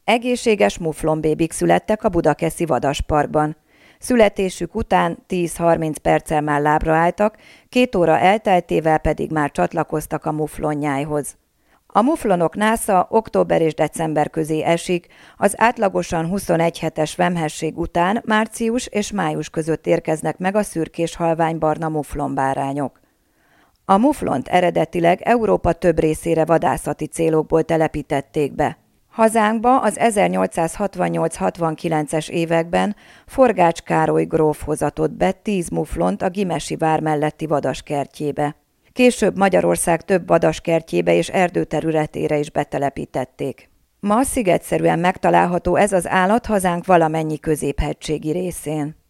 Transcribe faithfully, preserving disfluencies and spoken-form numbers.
Egészséges muflonbébik születtek a Budakeszi Vadasparkban. Születésük után tíz-harminc perccel már lábra álltak, két óra elteltével pedig már csatlakoztak a muflonnyájhoz. A muflonok násza október és december közé esik, az átlagosan huszonegy hetes vemhesség után március és május között érkeznek meg a szürkés halványbarna muflonbárányok. A muflont eredetileg Európa több részére vadászati célokból telepítették be. Hazánkba az ezernyolcszázhatvannyolc-hatvankilences években Forgács Károly gróf hozatott be tíz muflont a Gimesi vár melletti vadaskertjébe. Később Magyarország több vadaskertjébe és erdőterületére is betelepítették. Ma szigetszerűen megtalálható ez az állat hazánk valamennyi középhegységi részén.